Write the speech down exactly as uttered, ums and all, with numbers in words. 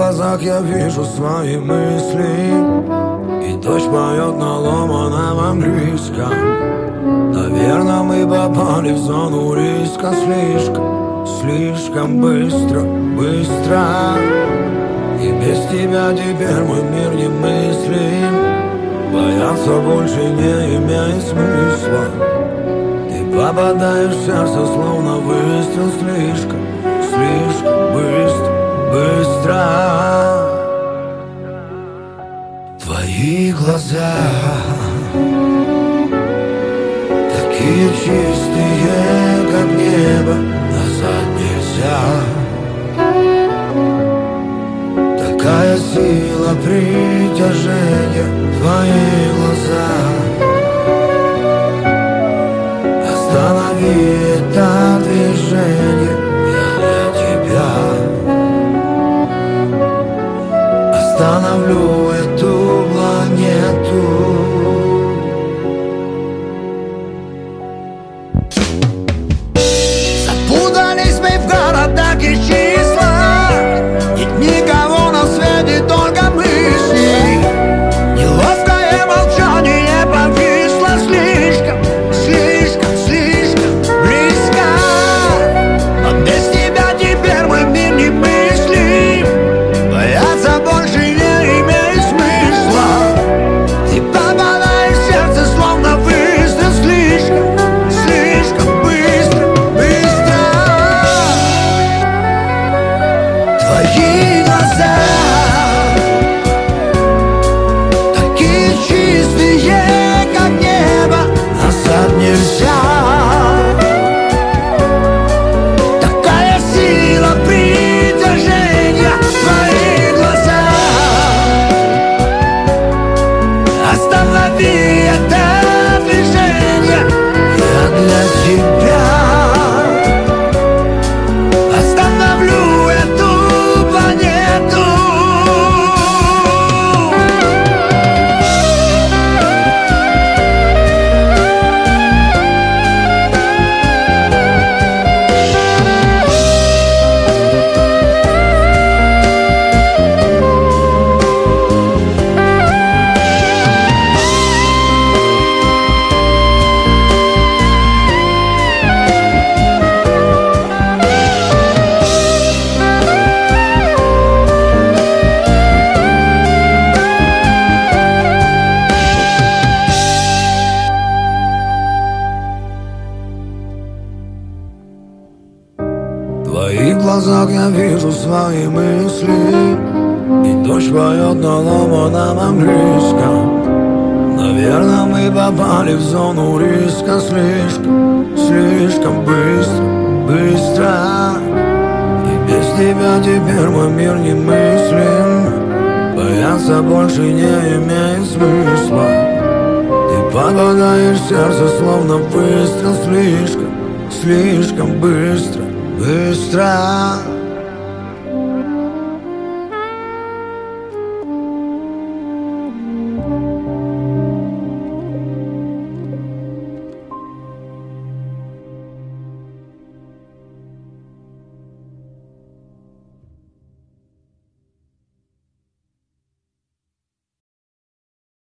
глазах я вижу свои мысли, и дождь поет на ломаном английском. Наверное, мы попали в зону риска слишком, слишком быстро, быстро. И без тебя теперь мой мир не мыслим. Бояться больше не имеет смысла. Ты попадаешь в сердце, словно выстрел. Слишком, слишком быстро, быстро. Твои глаза такие чистые, как небо, назад нельзя. Такая сила притяжения, твои глаза. Останови это движение, я для тебя остановлю эту планету. Запутались мы в городах и числах, нет никого на свете, только мысли. Неловкое молчание повисло слишком, слишком, слишком близко. А без тебя теперь мой мир не мыслим. Бояться больше не имеет смысла. Ты попадаешь в сердце, словно выстрел. Слишком, слишком быстро, быстро. Твои глаза такие чистые, как небо, назад нельзя. Такая сила притяжения, твои глаза. Останови это движение, я для тебя остановлю эту планету. В твоих глазах я вижу свои мысли, и дождь поет на ломаном английском. Наверное, мы попали в зону риска слишком, слишком быстро, быстро. И без тебя теперь мой мир не мыслим. Бояться больше не имеет смысла. Ты попадаешь в сердце, словно выстрел. Слишком, слишком быстро, быстро.